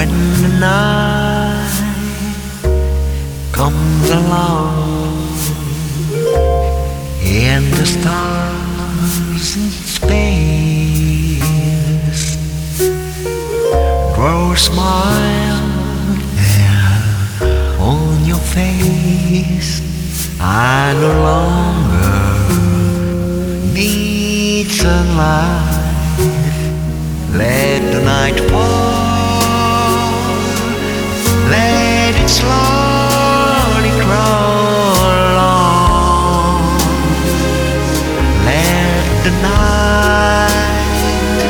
When the night comes along and the stars in space draw a smile on your face, I no longer need sunlight. Let the night fall, let it slowly crawl along. Let the night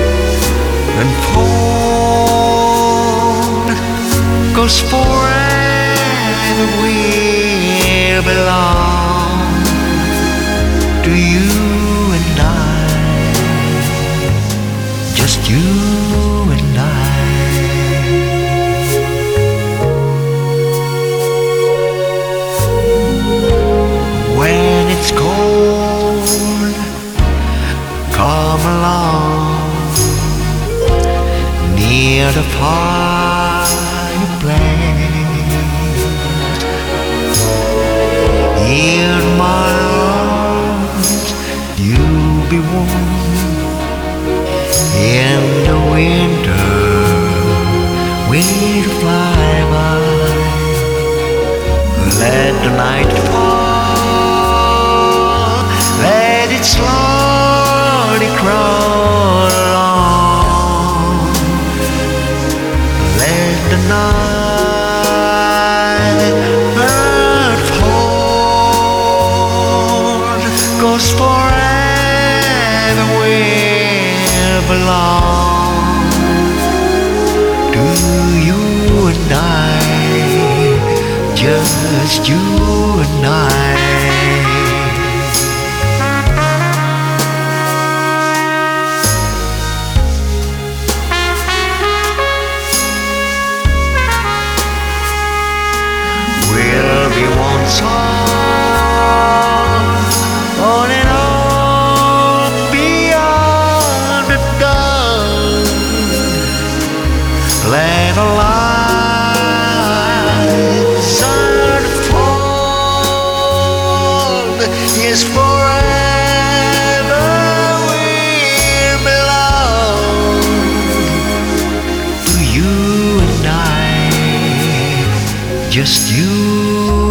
unfold, 'cause forever we'll belong to you and I, just you and I. When it's cold, come along near the fireplace. In my arms you'll be warm. In the winter we'll fly by. Let the night fall, let it slowly crawl along. Let the night unfold, 'cause forever we'll belong to you and I, just you and I. We'll be one song on and on beyond the dawn. Let the lights unfold. Yes, forever we'll belong to you and I, just you